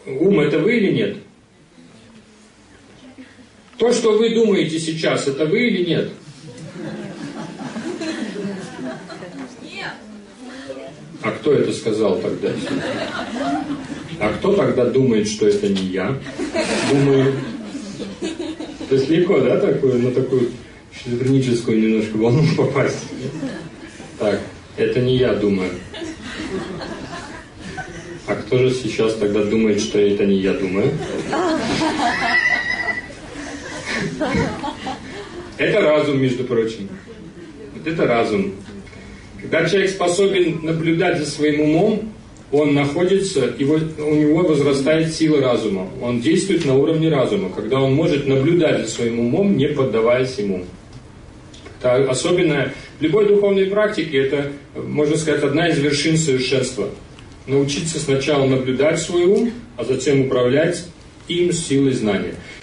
Ум — это вы или нет? То, что вы думаете сейчас, это вы или нет? А кто это сказал тогда? А кто тогда думает, что это не я? Думаю. То есть легко, да, на такую шизофреническую немножко волну попасть? Так, это не я думаю. А кто же сейчас тогда думает, что это не я думаю? Это разум, между прочим. Вот это разум. Когда человек способен наблюдать за своим умом, он находится, у него возрастает сила разума. Он действует на уровне разума, когда он может наблюдать за своим умом, не поддаваясь ему. Это особенно в любой духовной практике, это, можно сказать, одна из вершин совершенства. Научиться сначала наблюдать свой ум, а затем управлять им силой знания.